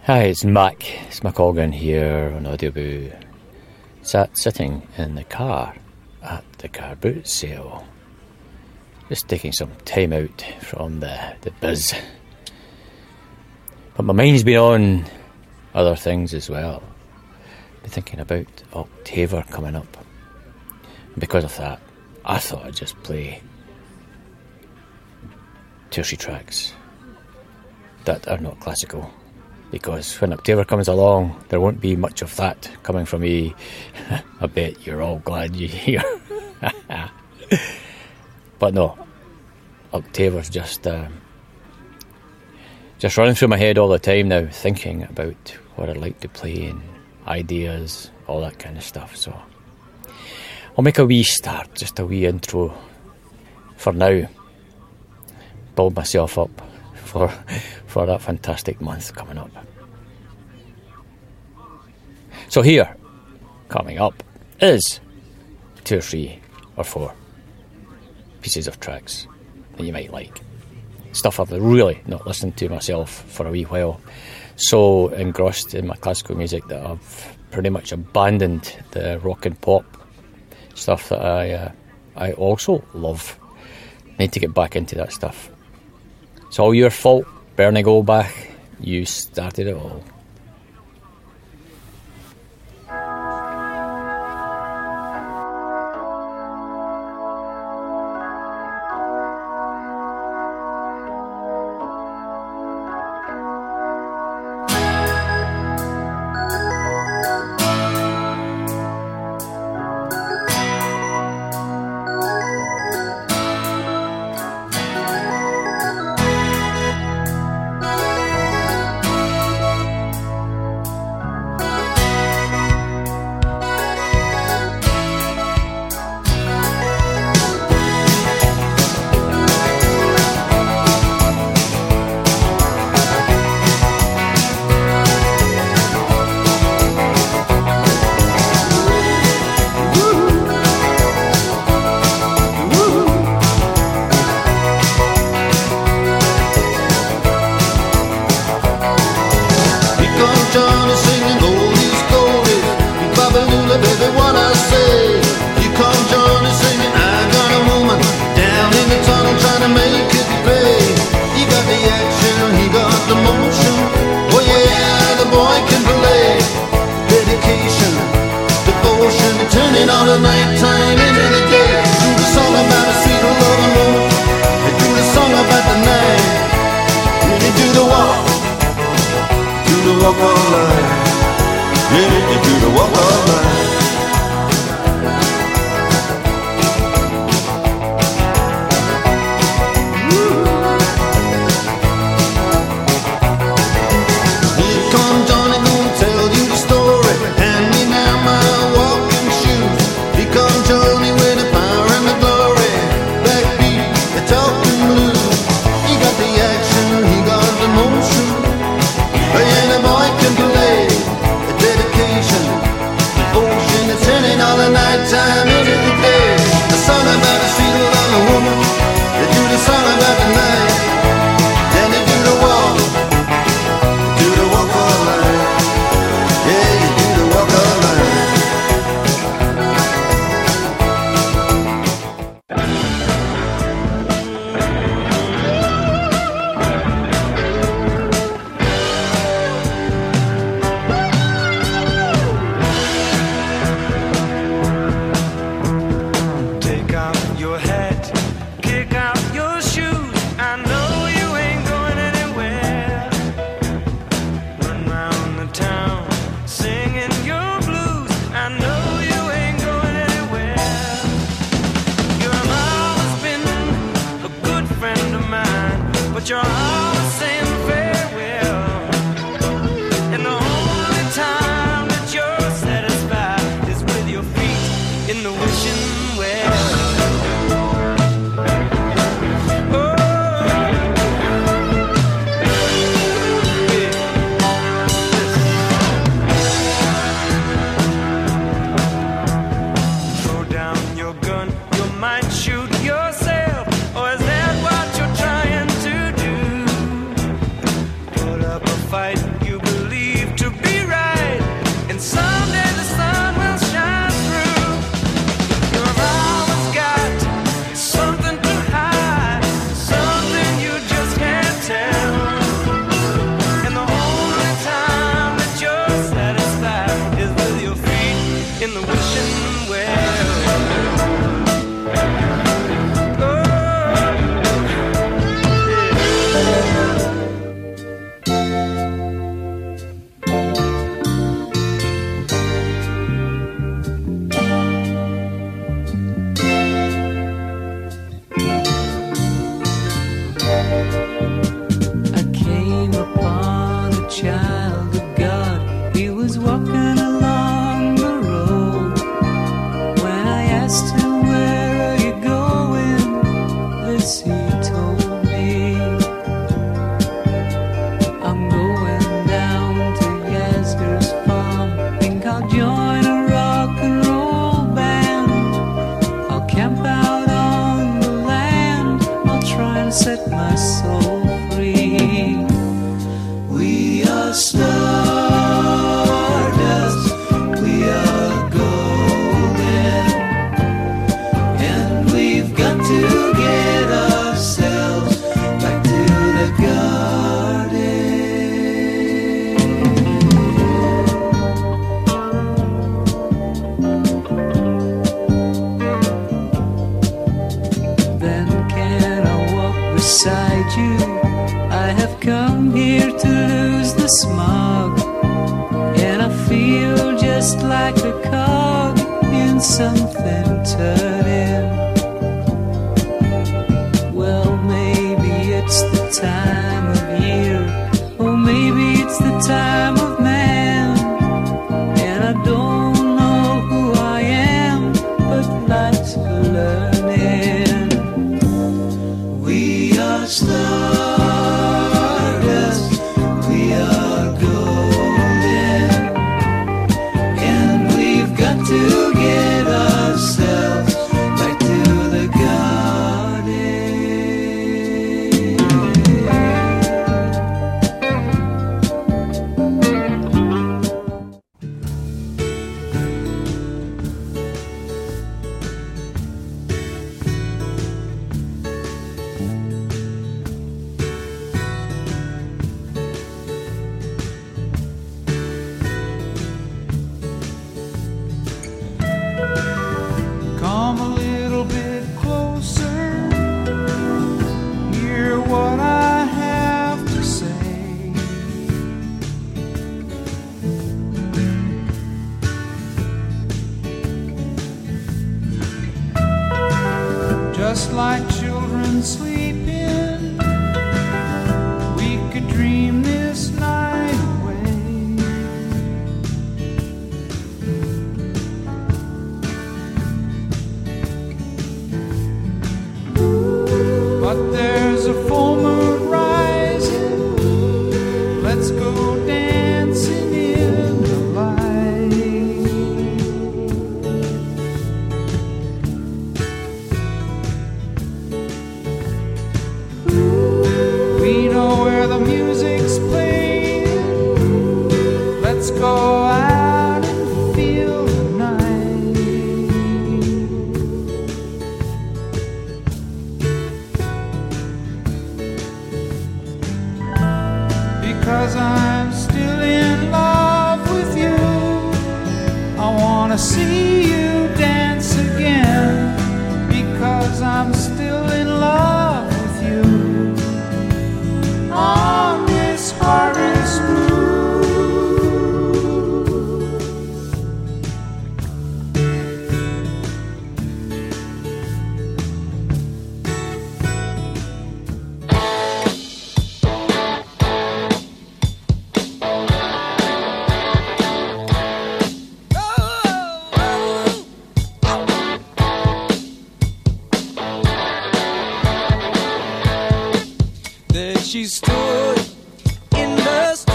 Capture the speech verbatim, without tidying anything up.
Hi, it's Mac. It's Mac Colgan here on Audioboo. Sat sitting in the car at the car boot sale. Just taking some time out from the, the biz. But my mind's been on other things as well. Been thinking about October coming up. And because of that, I thought I'd just play two or three tracks that are not classical. Because when October comes along, there won't be much of that coming from me. I bet you're all glad you're here. But no, October's just uh, just running through my head all the time now, thinking about what I'd like to play and ideas, all that kind of stuff. So I'll make a wee start, just a wee intro for now. Build myself up for for that fantastic month coming up. So here, coming up, is two or three or four pieces of tracks that you might like. Stuff I've really not listened to myself for a wee while. So engrossed in my classical music that I've pretty much abandoned the rock and pop stuff that I uh, I also love. Need to get back into that stuff. It's all your fault, Bernie Goldbach. You started it all. Shoot yourself, or is that what you're trying to do? are so free. We are stardust, we are golden, and we've got to get ourselves back to the garden. Then can I walk beside you? I have come here to lose the smog, and I feel just like a cog in something turning. Well, maybe it's the time of year, or maybe it's the time of man, and I don't know who I am, but life's for learning. We are stardust, we are golden, and we've got to get ourselves back to the garden. Come a little bit closer, hear what I have to say. Just like children sleeping, we could dream this night away. But there's a full moon rising, let's go dancing in the light. We know where the music's playing, let's go out and feel the night. Because I'm still in love with you, I wanna see you dance again. Because I'm still in love with you, on this harvest moon. There she stood in the street.